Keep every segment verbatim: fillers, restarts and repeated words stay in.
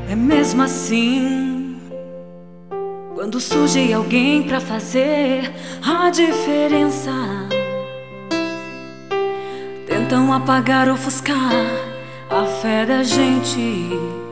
É mesmo assim, quando surge alguém pra fazer a diferença, tentam apagar, ofuscar a fé da gente.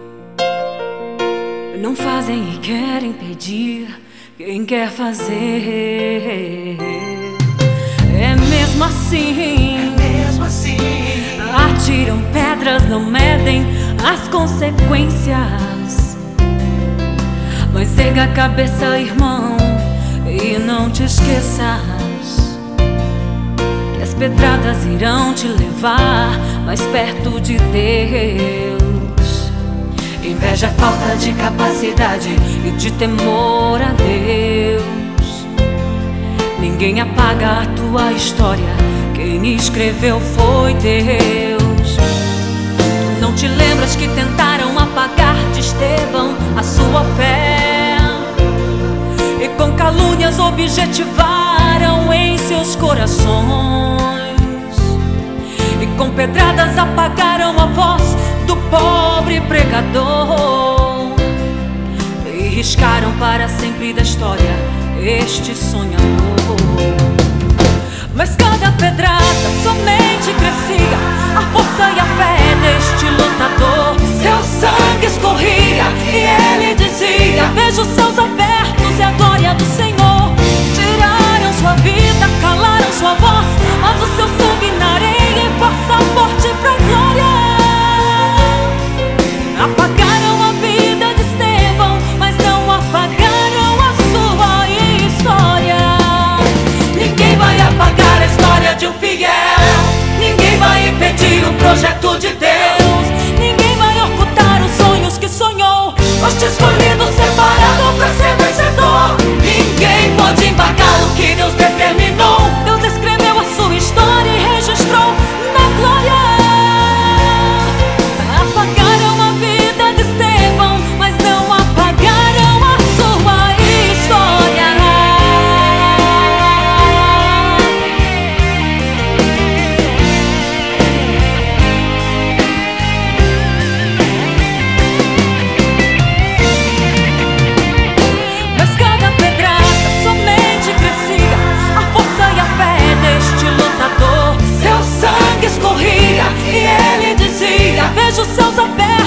Não fazem e querem impedir quem quer fazer. É mesmo assim, é mesmo assim. Atiram pedras, não medem as consequências. Mas erga a cabeça, irmão, e não te esqueças que as pedradas irão te levar mais perto de Deus. Inveja é falta de capacidade e de temor a Deus. Ninguém apaga a tua história, quem escreveu foi Deus. Tu não te lembras que tentaram apagar de Estevão a sua fé, e com calúnias objetivaram em seus corações, e com pedradas apagaram a voz do pobre pregador, e riscaram para sempre da história este sonhador. Mas cada pedrada somente crescia a força e a fé deste lutador. Seu sangue escorria e ele dizia: vejo os céus abertos e a glória do Senhor. Tiraram sua vida, calaram sua voz, mas o seu sangue na areia é passaporte pra glória. Apagaram a vida de Estevão, mas não apagaram a sua história. Ninguém vai apagar a história de um fiel, ninguém vai impedir o projeto de Deus, ninguém vai ocultar os sonhos que sonhou, foste escolhido, separado pra ser vencedor. Ninguém pode embarcar o que Deus determinou. Deus escreveu a sua história e registrou na glória. Apagaram a vida de Estevão, mas não apagaram a sua história. Mas cada pedrada somente crescia a força e a fé deste lutador. Seu sangue escorria e ele dizia: vejo os céus abertos